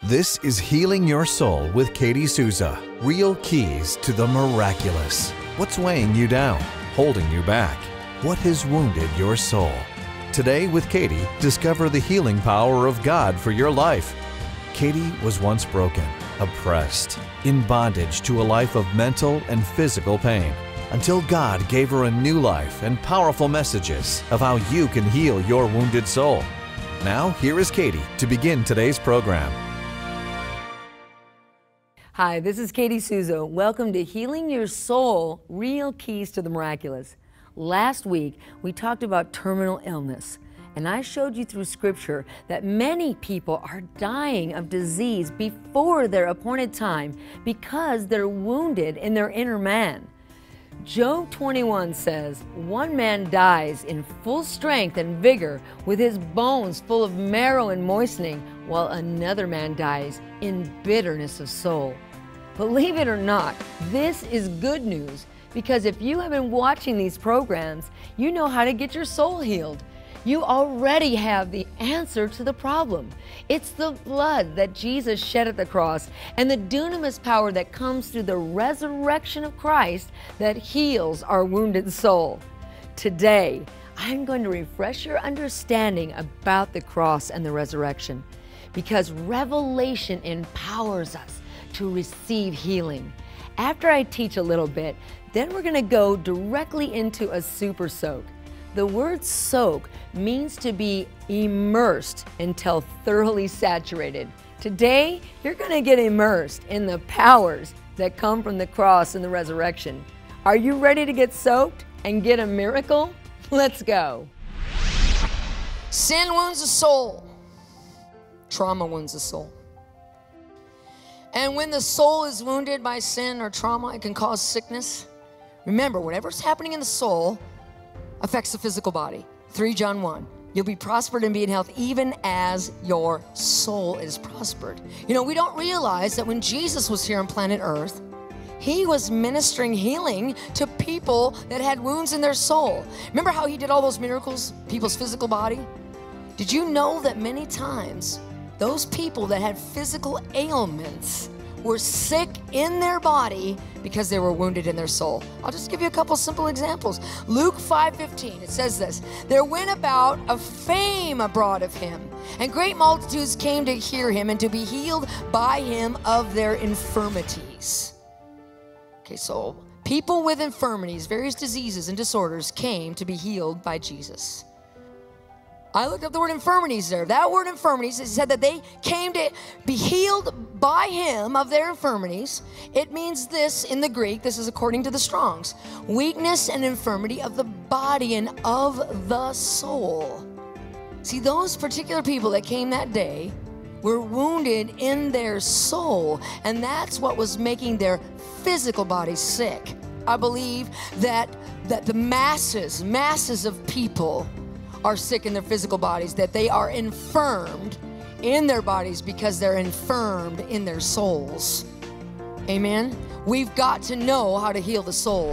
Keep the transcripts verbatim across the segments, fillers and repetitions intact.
This is Healing Your Soul with Katie Souza. Real keys to the miraculous. What's weighing you down, holding you back? What has wounded your soul? Today with Katie, discover the healing power of God for your life. Katie was once broken, oppressed, in bondage to a life of mental and physical pain, until God gave her a new life and powerful messages of how you can heal your wounded soul. Now, here is Katie to begin today's program. Hi, this is Katie Souza. Welcome to Healing Your Soul, Real Keys to the Miraculous. Last week, we talked about terminal illness, and I showed you through Scripture that many people are dying of disease before their appointed time because they're wounded in their inner man. Job twenty-one says, one man dies in full strength and vigor with his bones full of marrow and moistening, while another man dies in bitterness of soul. Believe it or not, this is good news, because if you have been watching these programs, you know how to get your soul healed. You already have the answer to the problem. It's the blood that Jesus shed at the cross and the dunamis power that comes through the resurrection of Christ that heals our wounded soul. Today, I'm going to refresh your understanding about the cross and the resurrection, because revelation empowers us to receive healing. After I teach a little bit, then we're going to go directly into a super soak. The word soak means to be immersed until thoroughly saturated. Today, you're going to get immersed in the powers that come from the cross and the resurrection. Are you ready to get soaked and get a miracle? Let's go. Sin wounds the soul. Trauma wounds the soul. And when the soul is wounded by sin or trauma, it can cause sickness. Remember, whatever's happening in the soul affects the physical body. three John one. You'll be prospered and be in health even as your soul is prospered. You know, we don't realize that when Jesus was here on planet Earth, he was ministering healing to people that had wounds in their soul. Remember how he did all those miracles, people's physical body? Did you know that many times those people that had physical ailments were sick in their body because they were wounded in their soul? I'll just give you a couple simple examples. Luke five fifteen, it says this: there went about a fame abroad of him, and great multitudes came to hear him and to be healed by him of their infirmities. Okay, so people with infirmities, various diseases and disorders, came to be healed by Jesus. I looked up the word infirmities there. That word infirmities, it said that they came to be healed by him of their infirmities. It means this in the Greek, this is according to the Strong's: weakness and infirmity of the body and of the soul. See, those particular people that came that day were wounded in their soul, and that's what was making their physical bodies sick. I believe that, that the masses, masses of people are sick in their physical bodies, that they are infirmed in their bodies because they're infirmed in their souls. Amen? We've got to know how to heal the soul.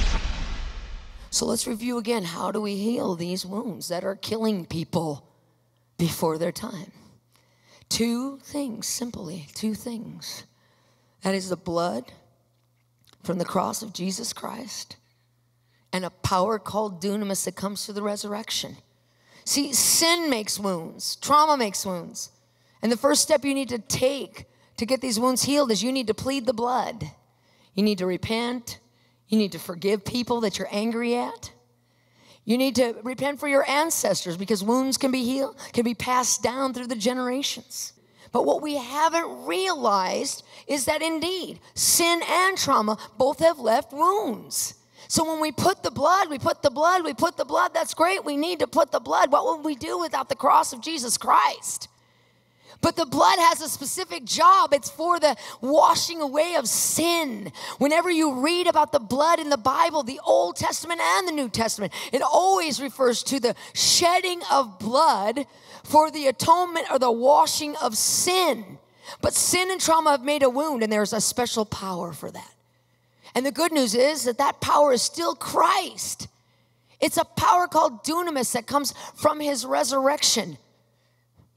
So let's review again. How do we heal these wounds that are killing people before their time? Two things, simply, two things. That is the blood from the cross of Jesus Christ and a power called dunamis that comes through the resurrection. See, sin makes wounds. Trauma makes wounds. And the first step you need to take to get these wounds healed is you need to plead the blood. You need to repent. You need to forgive people that you're angry at. You need to repent for your ancestors, because wounds can be healed, can be passed down through the generations. But what we haven't realized is that indeed, sin and trauma both have left wounds. So when we put the blood, we put the blood, we put the blood, that's great. We need to put the blood. What would we do without the cross of Jesus Christ? But the blood has a specific job. It's for the washing away of sin. Whenever you read about the blood in the Bible, the Old Testament and the New Testament, it always refers to the shedding of blood for the atonement or the washing of sin. But sin and trauma have made a wound, and there's a special power for that. And the good news is that that power is still Christ. It's a power called dunamis that comes from his resurrection.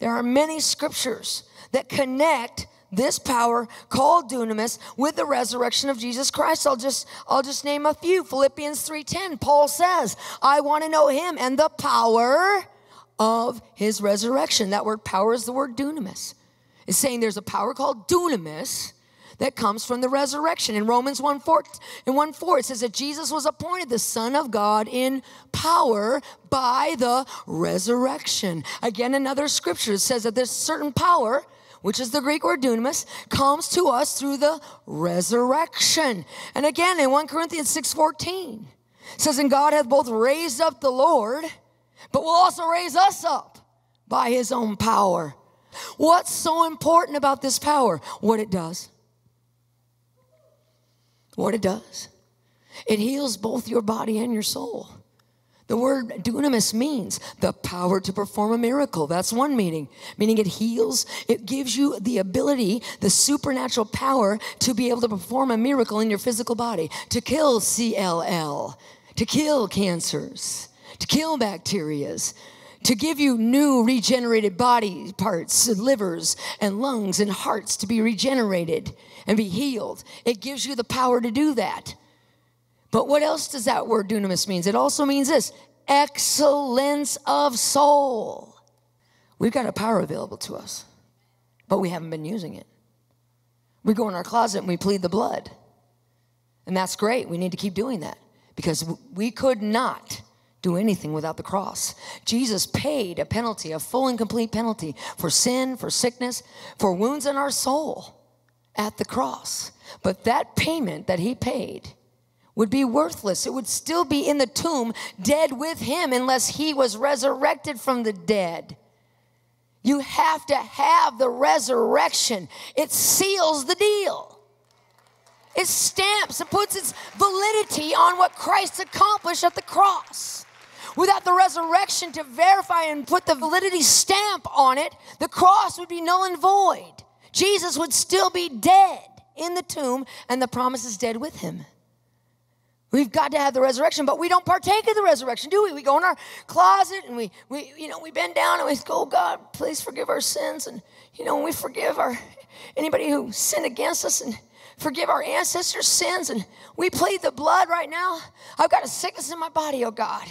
There are many scriptures that connect this power called dunamis with the resurrection of Jesus Christ. I'll just, I'll just name a few. Philippians three ten, Paul says, I want to know him and the power of his resurrection. That word power is the word dunamis. It's saying there's a power called dunamis that comes from the resurrection. In Romans one four, in one four, it says that Jesus was appointed the Son of God in power by the resurrection. Again, another scripture says that this certain power, which is the Greek word dunamis, comes to us through the resurrection. And again, in First Corinthians six fourteen, it says, and God hath both raised up the Lord, but will also raise us up by his own power. What's so important about this power? What it does. What it does. It heals both your body and your soul. The word dunamis means the power to perform a miracle. That's one meaning. Meaning it heals. It gives you the ability, the supernatural power to be able to perform a miracle in your physical body. To kill C L L. To kill cancers. To kill bacterias. To give you new regenerated body parts, livers and lungs and hearts to be regenerated and be healed. It gives you the power to do that. But what else does that word dunamis mean? It also means this, excellence of soul. We've got a power available to us, but we haven't been using it. We go in our closet and we plead the blood. And that's great. We need to keep doing that because we could not do anything without the cross. Jesus paid a penalty, a full and complete penalty for sin, for sickness, for wounds in our soul at the cross. But that payment that he paid would be worthless. It would still be in the tomb, dead with him, unless he was resurrected from the dead. You have to have the resurrection. It seals the deal. It stamps, it puts its validity on what Christ accomplished at the cross. Without the resurrection to verify and put the validity stamp on it, the cross would be null and void. Jesus would still be dead in the tomb, and the promise is dead with him. We've got to have the resurrection, but we don't partake of the resurrection, do we? We go in our closet and we, we, you know, we bend down and we go, oh God, please forgive our sins. And, you know, we forgive our anybody who sinned against us and forgive our ancestors' sins. And we plead the blood right now. I've got a sickness in my body, oh God.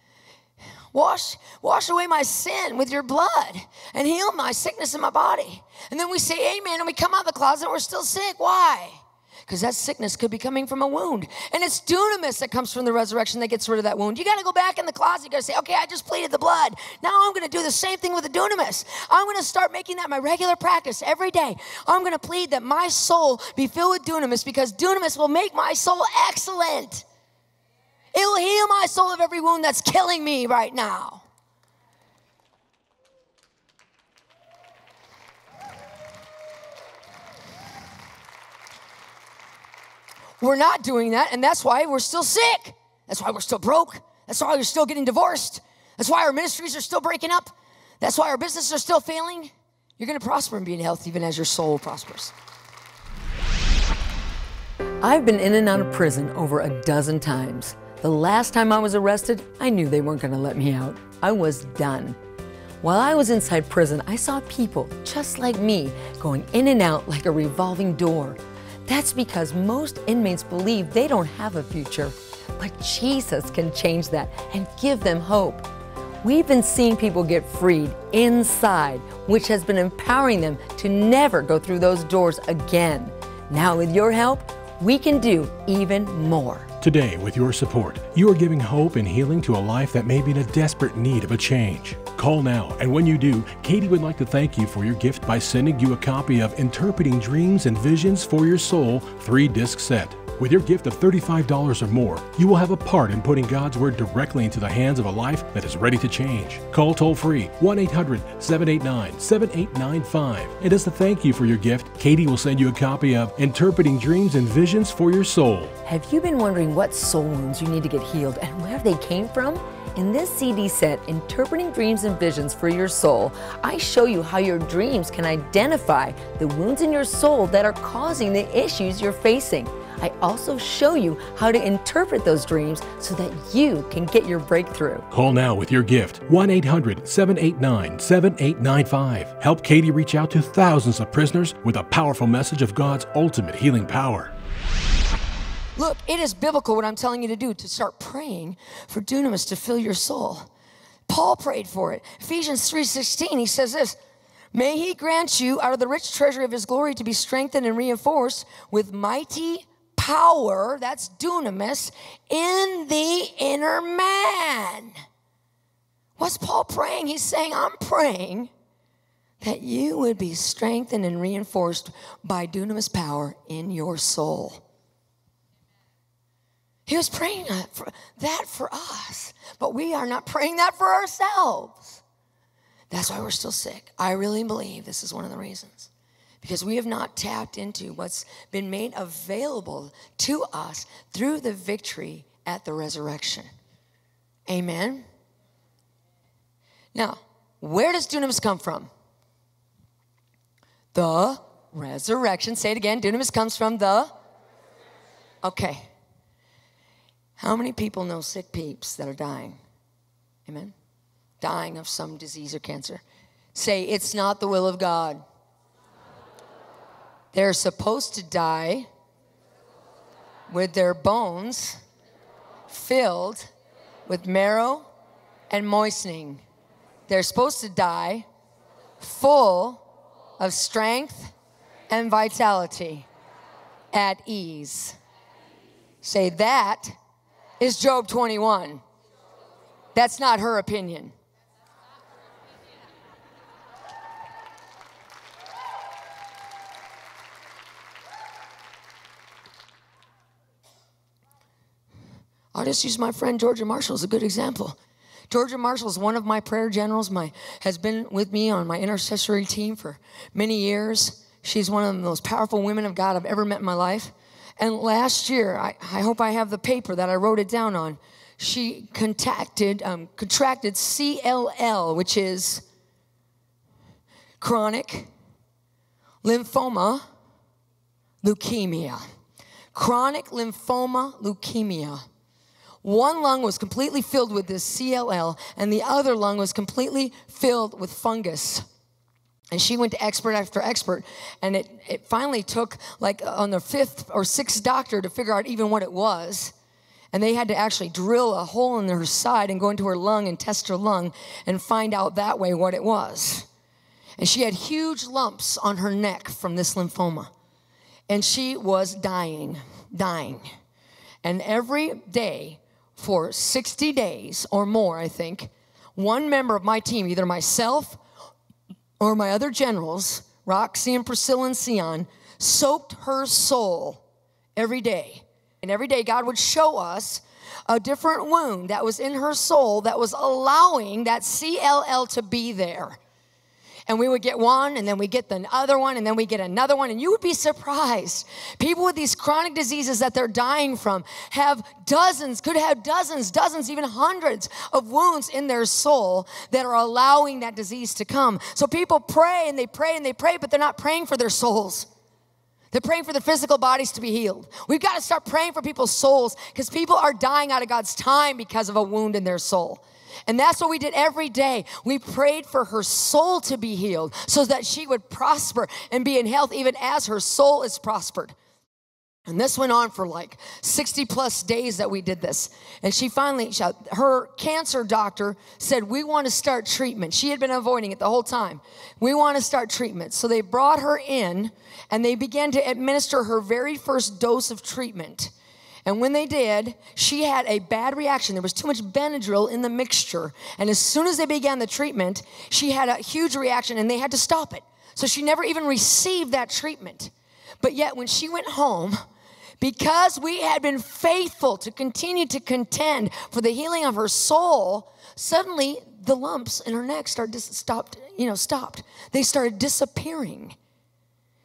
Wash, wash away my sin with your blood and heal my sickness in my body. And then we say amen and we come out of the closet and we're still sick. Why? Because that sickness could be coming from a wound. And it's dunamis that comes from the resurrection that gets rid of that wound. You got to go back in the closet. You got to say, okay, I just pleaded the blood. Now I'm going to do the same thing with the dunamis. I'm going to start making that my regular practice every day. I'm going to plead that my soul be filled with dunamis because dunamis will make my soul excellent. It will heal my soul of every wound that's killing me right now. We're not doing that, and that's why we're still sick. That's why we're still broke. That's why we're still getting divorced. That's why our ministries are still breaking up. That's why our businesses are still failing. You're going to prosper and be in health even as your soul prospers. I've been in and out of prison over a dozen times. The last time I was arrested, I knew they weren't going to let me out. I was done. While I was inside prison, I saw people just like me going in and out like a revolving door. That's because most inmates believe they don't have a future, but Jesus can change that and give them hope. We've been seeing people get freed inside, which has been empowering them to never go through those doors again. Now with your help, we can do even more. Today, with your support, you are giving hope and healing to a life that may be in a desperate need of a change. Call now, and when you do, Katie would like to thank you for your gift by sending you a copy of Interpreting Dreams and Visions for Your Soul three-disc set. With your gift of thirty-five dollars or more, you will have a part in putting God's Word directly into the hands of a life that is ready to change. Call toll-free one eight hundred, seven eight nine, seven eight nine five. And as a thank you for your gift, Katie will send you a copy of Interpreting Dreams and Visions for Your Soul. Have you been wondering what soul wounds you need to get healed and where they came from? In this C D set, Interpreting Dreams and Visions for Your Soul, I show you how your dreams can identify the wounds in your soul that are causing the issues you're facing. I also show you how to interpret those dreams so that you can get your breakthrough. Call now with your gift. one eight hundred, seven eight nine, seven eight nine five. Help Katie reach out to thousands of prisoners with a powerful message of God's ultimate healing power. Look, it is biblical what I'm telling you to do, to start praying for dunamis to fill your soul. Paul prayed for it. Ephesians three sixteen, he says this, may he grant you out of the rich treasury of his glory to be strengthened and reinforced with mighty power, that's dunamis, in the inner man. What's Paul praying? He's saying, I'm praying that you would be strengthened and reinforced by dunamis power in your soul. He was praying that for, that for us, but we are not praying that for ourselves. That's why we're still sick. I really believe this is one of the reasons. Because we have not tapped into what's been made available to us through the victory at the resurrection. Amen? Now, where does dunamis come from? The resurrection. Say it again. Dunamis comes from the? Okay. How many people know sick peeps that are dying? Amen? Dying of some disease or cancer. Say, it's not the will of God. They're supposed to die with their bones filled with marrow and moistening. They're supposed to die full of strength and vitality, at ease. Say, that is Job twenty-one. That's not her opinion. I'll just use my friend Georgia Marshall as a good example. Georgia Marshall is one of my prayer generals, my, has been with me on my intercessory team for many years. She's one of the most powerful women of God I've ever met in my life. And last year, I, I hope I have the paper that I wrote it down on, she contacted, um, contracted C L L, which is chronic lymphoma leukemia. Chronic lymphoma leukemia. One lung was completely filled with this C L L, and the other lung was completely filled with fungus. And she went to expert after expert, and it, it finally took, like, on the fifth or sixth doctor to figure out even what it was. And they had to actually drill a hole in her side and go into her lung and test her lung and find out that way what it was. And she had huge lumps on her neck from this lymphoma. And she was dying, dying. And every day, for sixty days or more, I think, one member of my team, either myself or my other generals, Roxy and Priscilla and Sion, soaked her soul every day. And every day God would show us a different wound that was in her soul that was allowing that C L L to be there. And we would get one, and then we get the other one, and then we get another one. And you would be surprised. People with these chronic diseases that they're dying from have dozens, could have dozens, dozens, even hundreds of wounds in their soul that are allowing that disease to come. So people pray, and they pray, and they pray, but they're not praying for their souls. They're praying for their physical bodies to be healed. We've got to start praying for people's souls, because people are dying out of God's time because of a wound in their soul. And that's what we did every day. We prayed for her soul to be healed so that she would prosper and be in health even as her soul is prospered. And this went on for like sixty plus days that we did this. And she finally, her cancer doctor said, we want to start treatment. She had been avoiding it the whole time. We want to start treatment. So they brought her in and they began to administer her very first dose of treatment. And when they did, she had a bad reaction. There was too much Benadryl in the mixture. And as soon as they began the treatment, she had a huge reaction and they had to stop it. So she never even received that treatment. But yet when she went home, because we had been faithful to continue to contend for the healing of her soul, suddenly the lumps in her neck started to stopped, you know, stopped. They started disappearing.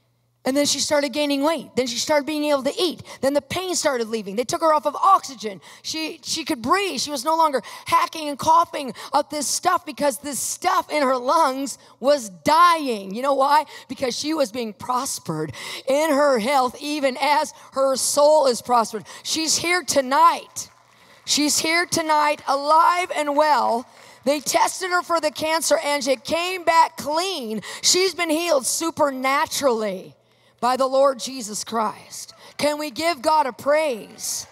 And then she started gaining weight. Then she started being able to eat. Then the pain started leaving. They took her off of oxygen. She, she could breathe. She was no longer hacking and coughing up this stuff because this stuff in her lungs was dying. You know why? Because she was being prospered in her health, even as her soul is prospered. She's here tonight. She's here tonight, alive and well. They tested her for the cancer and she came back clean. She's been healed supernaturally by the Lord Jesus Christ. Can we give God a praise?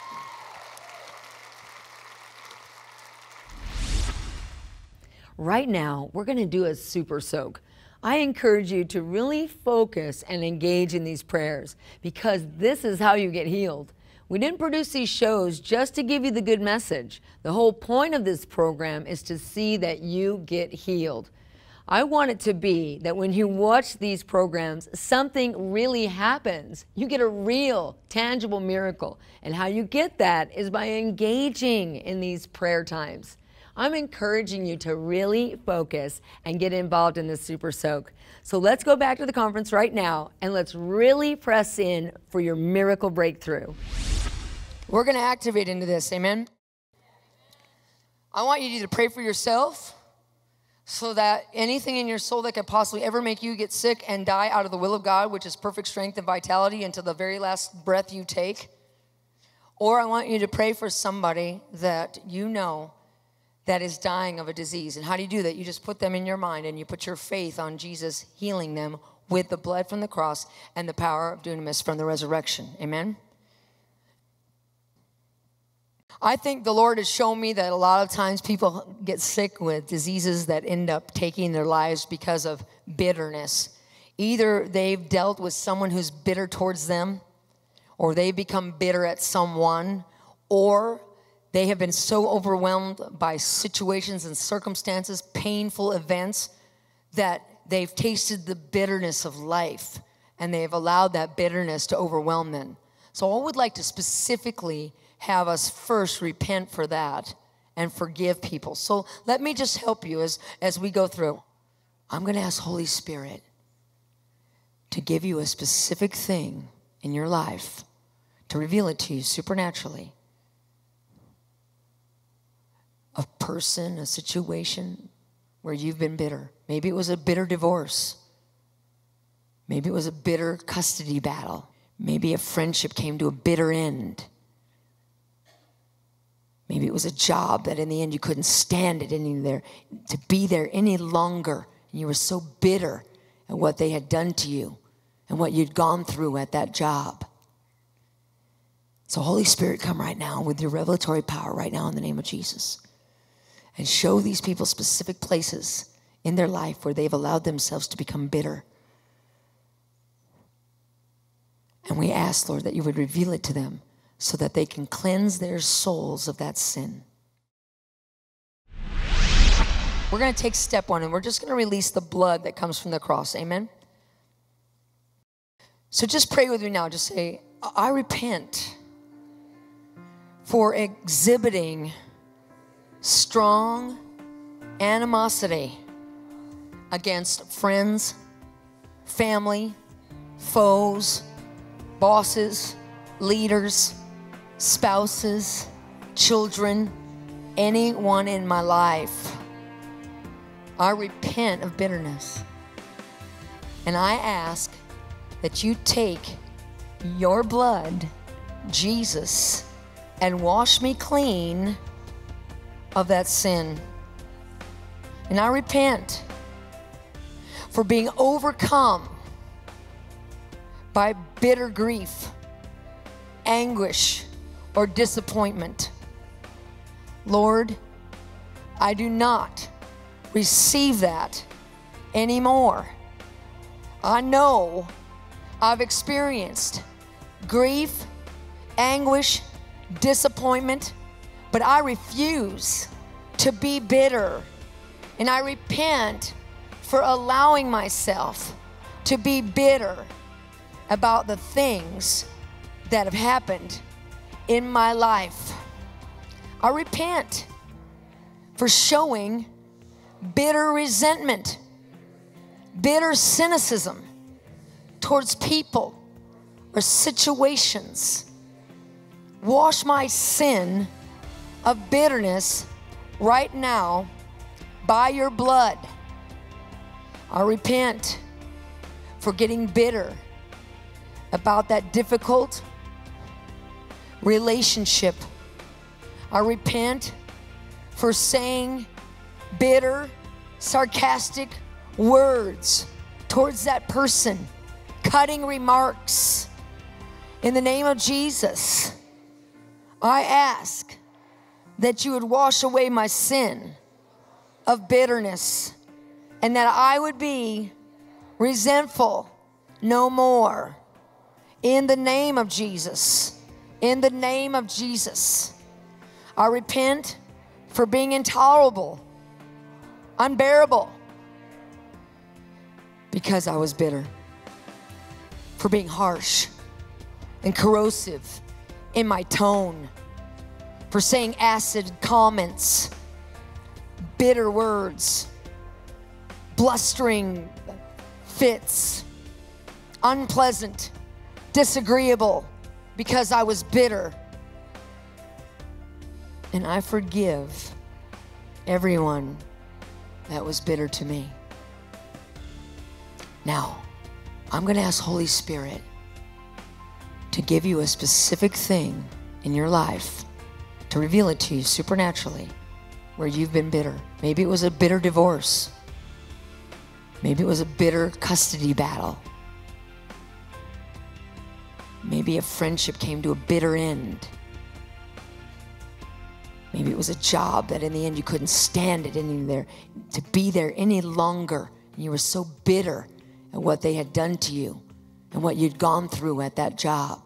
Right now, we're going to do a super soak. I encourage you to really focus and engage in these prayers because this is how you get healed. We didn't produce these shows just to give you the good message. The whole point of this program is to see that you get healed. I want it to be that when you watch these programs, something really happens. You get a real, tangible miracle. And how you get that is by engaging in these prayer times. I'm encouraging you to really focus and get involved in this super soak. So let's go back to the conference right now and let's really press in for your miracle breakthrough. We're going to activate into this, amen? I want you to pray for yourself so that anything in your soul that could possibly ever make you get sick and die out of the will of God, which is perfect strength and vitality until the very last breath you take. Or I want you to pray for somebody that you know that is dying of a disease. And how do you do that? You just put them in your mind and you put your faith on Jesus healing them with the blood from the cross and the power of dunamis from the resurrection. Amen? I think the Lord has shown me that a lot of times people get sick with diseases that end up taking their lives because of bitterness. Either they've dealt with someone who's bitter towards them, or they become bitter at someone, or they have been so overwhelmed by situations and circumstances, painful events, that they've tasted the bitterness of life, and they've allowed that bitterness to overwhelm them. So I would like to specifically have us first repent for that and forgive people. So let me just help you as, as we go through. I'm going to ask Holy Spirit to give you a specific thing in your life, to reveal it to you supernaturally. A person, a situation where you've been bitter. Maybe it was a bitter divorce. Maybe it was a bitter custody battle. Maybe a friendship came to a bitter end. Maybe it was a job that in the end you couldn't stand it any there, to be there any longer. And you were so bitter at what they had done to you and what you'd gone through at that job. So Holy Spirit, come right now with your revelatory power right now in the name of Jesus. And show these people specific places in their life where they've allowed themselves to become bitter. And we ask, Lord, that you would reveal it to them, so that they can cleanse their souls of that sin. We're going to take step one, and we're just going to release the blood that comes from the cross. Amen? So just pray with me now. Just say, I repent for exhibiting strong animosity against friends, family, foes, bosses, leaders, spouses, children, anyone in my life. I repent of bitterness. And I ask that you take your blood, Jesus, and wash me clean of that sin. And I repent for being overcome by bitter grief, anguish, or disappointment. Lord, I do not receive that anymore. I know I've experienced grief, anguish, disappointment, but I refuse to be bitter. And I repent for allowing myself to be bitter about the things that have happened in my life. I repent for showing bitter resentment, bitter cynicism, towards people or situations. Wash my sin of bitterness right now by your blood. I repent for getting bitter about that difficult relationship. I repent for saying bitter, sarcastic words towards that person, cutting remarks. In the name of Jesus, I ask that you would wash away my sin of bitterness and that I would be resentful no more. In the name of Jesus, in the name of Jesus, I repent for being intolerable, unbearable, because I was bitter, for being harsh and corrosive in my tone, for saying acid comments, bitter words, blustering fits, unpleasant, disagreeable, because I was bitter. And I forgive everyone that was bitter to me. Now, I'm going to ask Holy Spirit to give you a specific thing in your life, to reveal it to you supernaturally, where you've been bitter. Maybe it was a bitter divorce. Maybe it was a bitter custody battle. Maybe a friendship came to a bitter end. Maybe it was a job that in the end you couldn't stand it any there, to be there any longer. And you were so bitter at what they had done to you and what you'd gone through at that job.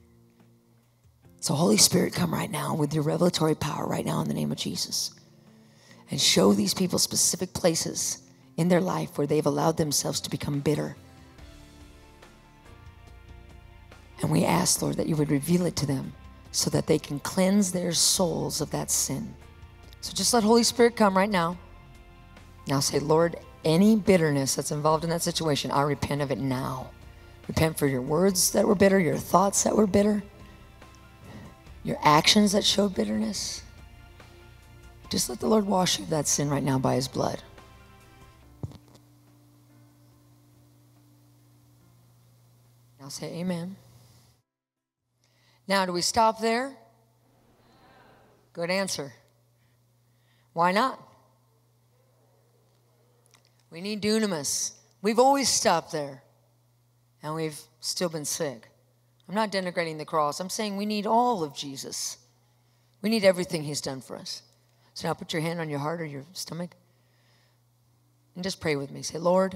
So Holy Spirit, come right now with your revelatory power right now in the name of Jesus. And show these people specific places in their life where they've allowed themselves to become bitter. And we ask, Lord, that you would reveal it to them so that they can cleanse their souls of that sin. So just let Holy Spirit come right now. Now say, Lord, any bitterness that's involved in that situation, I repent of it now. Repent for your words that were bitter, your thoughts that were bitter, your actions that showed bitterness. Just let the Lord wash you of that sin right now by his blood. Now say amen. Now, do we stop there? Good answer. Why not? We need dunamis. We've always stopped there, and we've still been sick. I'm not denigrating the cross. I'm saying we need all of Jesus. We need everything he's done for us. So now put your hand on your heart or your stomach and just pray with me. Say, Lord,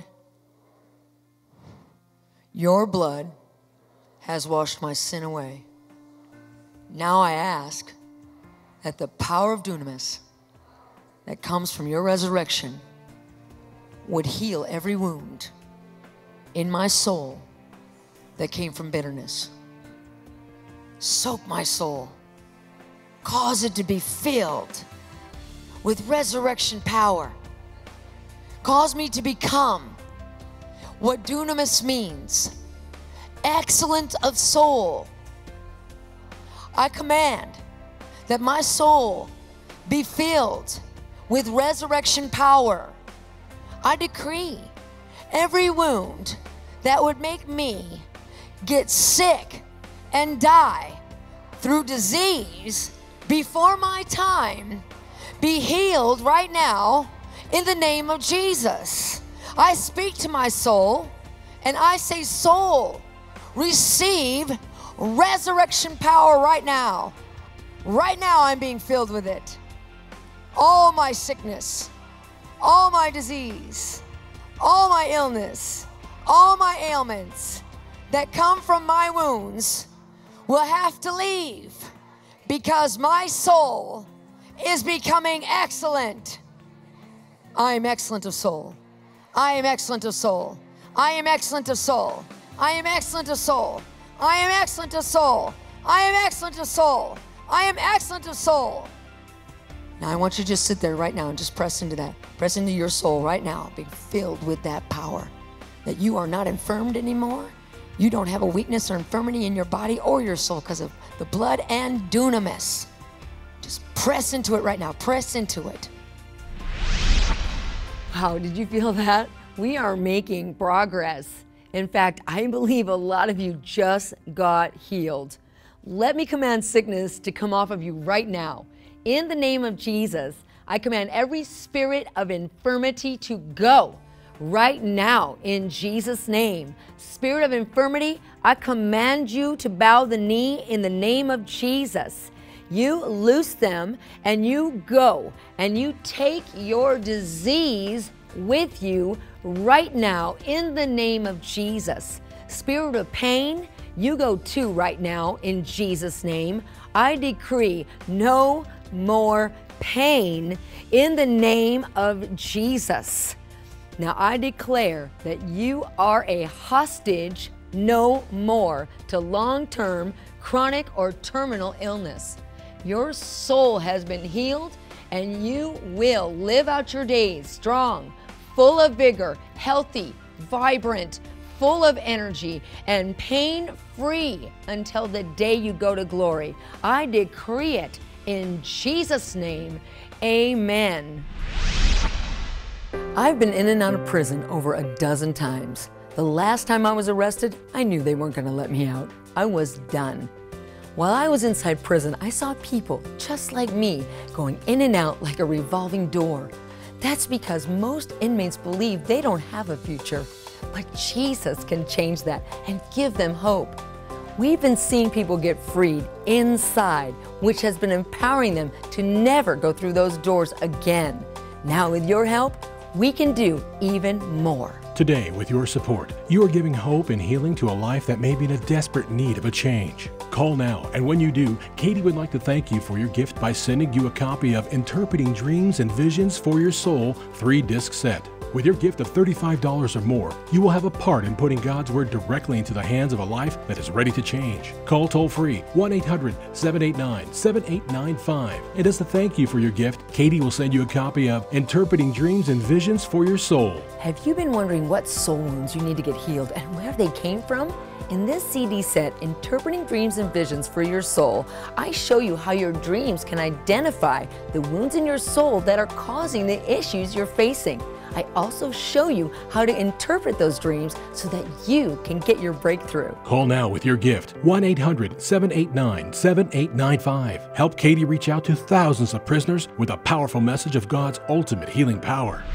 your blood has washed my sin away. Now I ask that the power of dunamis that comes from your resurrection would heal every wound in my soul that came from bitterness. Soak my soul. Cause it to be filled with resurrection power. Cause me to become what dunamis means, excellent of soul. I command that my soul be filled with resurrection power. I decree every wound that would make me get sick and die through disease before my time be healed right now in the name of Jesus. I speak to my soul and I say, soul, receive resurrection power right now. Right now I'm being filled with it. All my sickness, all my disease, all my illness, all my ailments that come from my wounds will have to leave because my soul is becoming excellent. I am excellent of soul. I am excellent of soul. I am excellent of soul. I am excellent of soul. I am excellent of soul. I am excellent of soul. I am excellent of soul. Now I want you to just sit there right now and just press into that. Press into your soul right now, being filled with that power. That you are not infirmed anymore. You don't have a weakness or infirmity in your body or your soul because of the blood and dunamis. Just press into it right now. Press into it. Wow, did you feel that? We are making progress. In fact, I believe a lot of you just got healed. Let me command sickness to come off of you right now. In the name of Jesus, I command every spirit of infirmity to go right now in Jesus' name. Spirit of infirmity, I command you to bow the knee in the name of Jesus. You loose them and you go and you take your disease with you right now in the name of Jesus. Spirit of pain, you go too right now in Jesus' name. I decree no more pain in the name of Jesus. Now I declare that you are a hostage no more to long-term, chronic, or terminal illness. Your soul has been healed and you will live out your days strong, full of vigor, healthy, vibrant, full of energy, and pain-free until the day you go to glory. I decree it in Jesus' name, amen. I've been in and out of prison over a dozen times. The last time I was arrested, I knew they weren't going to let me out. I was done. While I was inside prison, I saw people just like me going in and out like a revolving door. That's because most inmates believe they don't have a future, but Jesus can change that and give them hope. We've been seeing people get freed inside, which has been empowering them to never go through those doors again. Now with your help, we can do even more. Today, with your support, you are giving hope and healing to a life that may be in a desperate need of a change. Call now, and when you do, Katie would like to thank you for your gift by sending you a copy of Interpreting Dreams and Visions for Your Soul three disc set. With your gift of thirty-five dollars or more, you will have a part in putting God's Word directly into the hands of a life that is ready to change. Call toll-free one eight hundred, seven eight nine, seven eight nine five. And as a thank you for your gift, Katie will send you a copy of Interpreting Dreams and Visions for Your Soul. Have you been wondering what soul wounds you need to get healed and where they came from? In this C D set, Interpreting Dreams and Visions for Your Soul, I show you how your dreams can identify the wounds in your soul that are causing the issues you're facing. I also show you how to interpret those dreams so that you can get your breakthrough. Call now with your gift, one eight hundred, seven eight nine, seven eight nine five. Help Katie reach out to thousands of prisoners with a powerful message of God's ultimate healing power.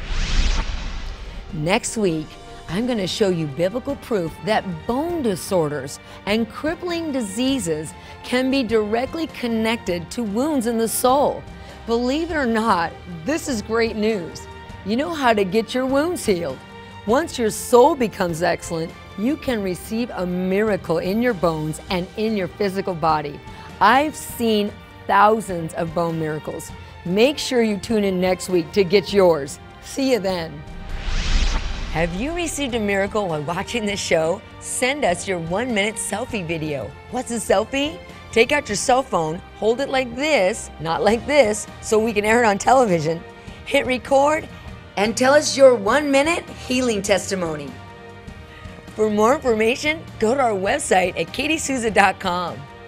Next week, I'm going to show you biblical proof that bone disorders and crippling diseases can be directly connected to wounds in the soul. Believe it or not, this is great news. You know how to get your wounds healed. Once your soul becomes excellent, you can receive a miracle in your bones and in your physical body. I've seen thousands of bone miracles. Make sure you tune in next week to get yours. See you then. Have you received a miracle while watching this show? Send us your one minute selfie video. What's a selfie? Take out your cell phone, hold it like this, not like this, so we can air it on television. Hit record and tell us your one minute healing testimony. For more information, go to our website at katie souza dot com.